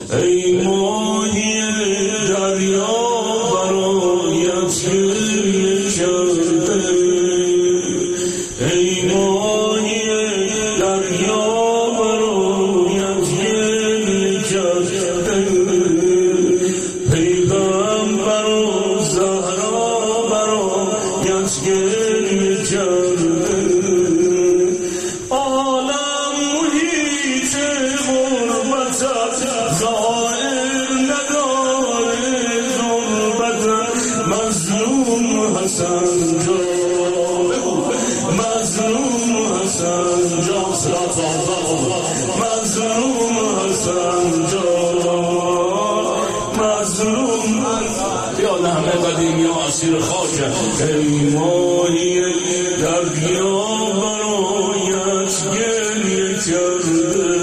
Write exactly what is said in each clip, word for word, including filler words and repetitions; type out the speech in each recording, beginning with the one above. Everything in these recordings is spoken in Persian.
ای ماهی دریا برایت گریه کرده ای ماهی دریا برایت گریه کرده پیغمبر و زهرا برایت گریه کرده عالم محیط غربتت ظاهر نداره غربتت مظلوم حسن جان مظلوم حسن جان مظلوم حسن جان مظلوم یاد همه قدیمی ها اسیر خاکه ای ماهی دریا برایت گریه کرده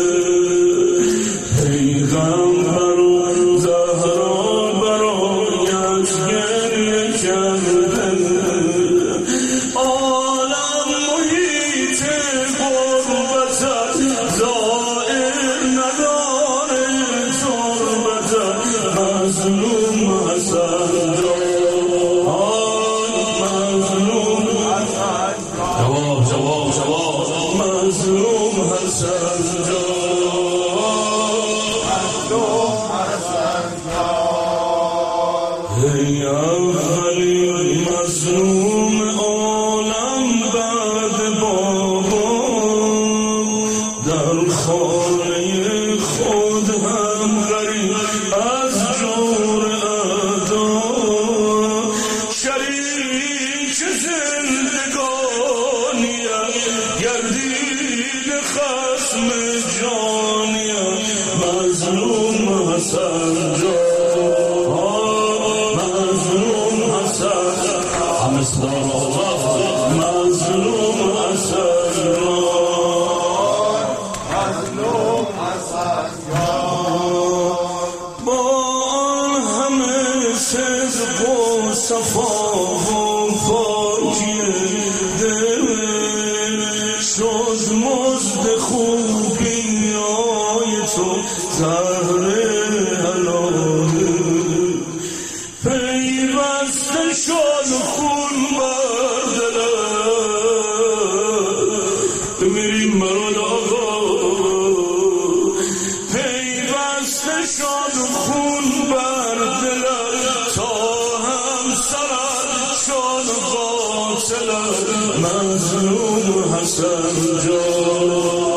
پیغمبر و زهرا برایت گریه کرده عالم محیط غربتت ظاهر نداره تربتت مظلوم حسن جان مظلوم جواب جواب جواب مظلوم حسن جان ای اولین مظلوم عالم بعد بابا در خانه خود هم غریب از جور ادا شریک زندگانیم گردید خصم جانیم مظلوم حسن جان مظلوم حسن همستان آزاد مظلوم حسن جان مظلوم حسن جان با آن همه صدق و صفا و پاکی دل شد مزد خوبی های تو زهر حلاله پیوسته شد خون بر دلت بمیریم برای آقا پیوسته شد خون بر دلت تا هم سرت شد قاتلت مظلوم حسن جان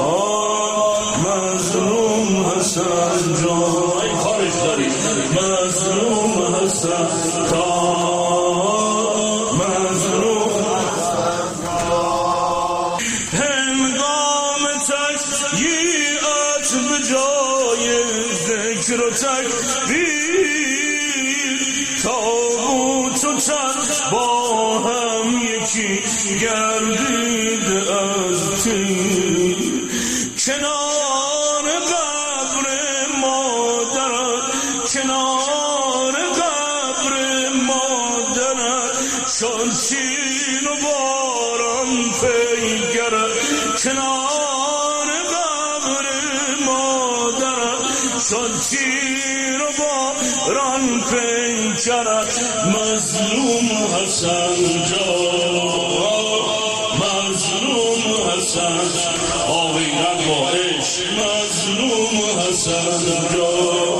مظلوم حسن جان ای خارج داری مظلوم حسن جان مظلوم حسن جان هنگام تشییعت به جای ذکر و تکبیر تابوت و تن با هم یکی گردید از تیر کنار قبر مادرت کنار قبر مادرت شد شیر و باران پیکرت کنار قبر مادرت شد شیر و باران پیکرت مظلوم حسن جان مظلوم حسن آویرد با عشق مظلوم حسن جان